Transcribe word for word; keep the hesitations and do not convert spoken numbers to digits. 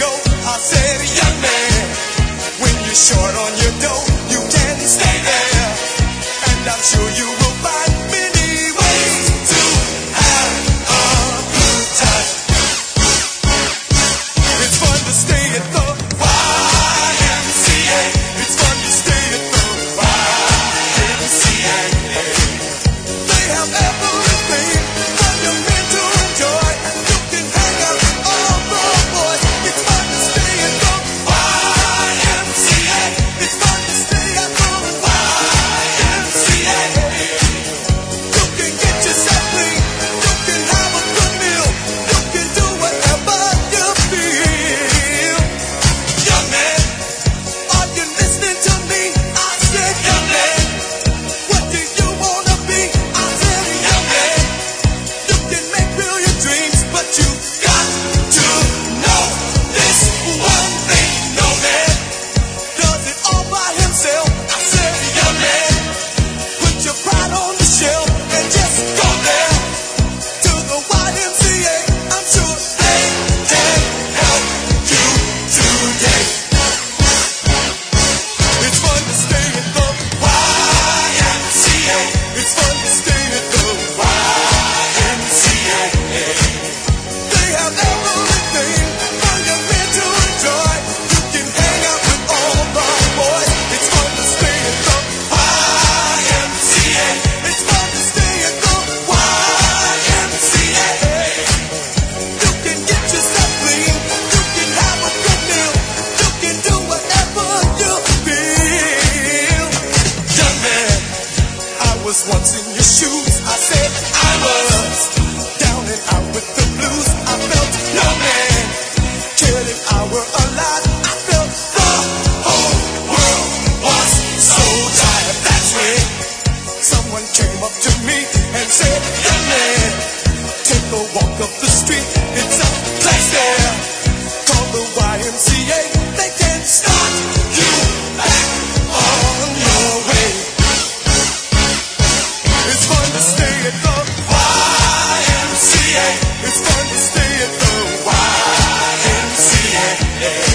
go. I said, young man, when you're short on your dough, you can stay there, and I'm sure you will find many ways to have a good time. It's fun to stay at the Y M C A. It's fun to stay at the Y M C A. They have everything for your men to enjoy. You can hang out with all the boys. It's fun to stay at the Y M C A. It's fun to stay at the Y M C A. You can get yourself clean. You can have a good meal. You can do whatever you feel. Young man, are you listening to me? I said, young man, what do you wanna be? I said, young man, you can make real your dreams, but you got to know this one thing. No man does it all by himself. I said, young man, put your pride on the shelf and just go there to the Y M C A. I'm sure they can help you today. It's fun to stay at the Y M C A. It's fun to stay at the Y M C A. They have everything for your men to enjoy. You can hang out with all the boys. It's fun to stay at the Y M C A. It's fun to stay at the Y M C A. You can get yourself clean. You can have a good meal. You can do whatever you feel. Young man, I was once in your shoes. I said I was down and out with the blues. I felt no man cared if I were alive. I felt the whole world was so tired. That's when someone came up to me and said, young man, take a walk up the street. It's a place there called the Y M C A. They can start you back on your way. It's fun to stay at the Y M C A. It's fun to stay at the Y M C A.